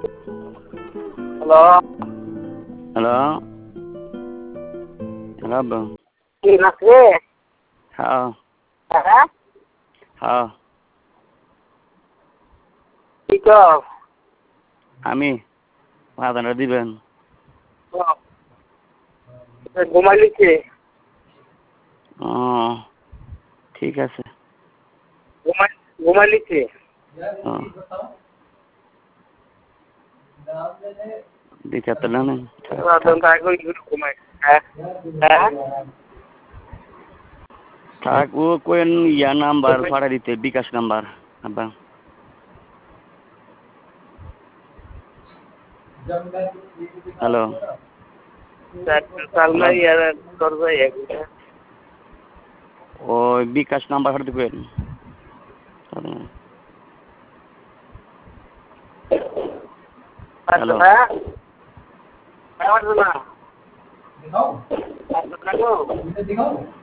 Hello hello hello আব্বু কি নাচে? হ্যাঁ হ্যাঁ হ্যাঁ কি কও? আমি ভাড়াটা দিবেন। ঘুমাইলিছে? ও ঠিক আছে। ঘুমাইলিছে? ও দিতে তো না ঘুমাই। হ্যাঁ হ্যাঁ থাক ও কোন ইয়া নাম্বার ভাড়া দিতে বিকাশ নাম্বার আব্বা। হ্যালো হ্যালো সালমাই আর দরজাই একটা। ওই বিকাশ নাম্বার ভাড়া দিবেন। হ্যালো না আমার না দিখাও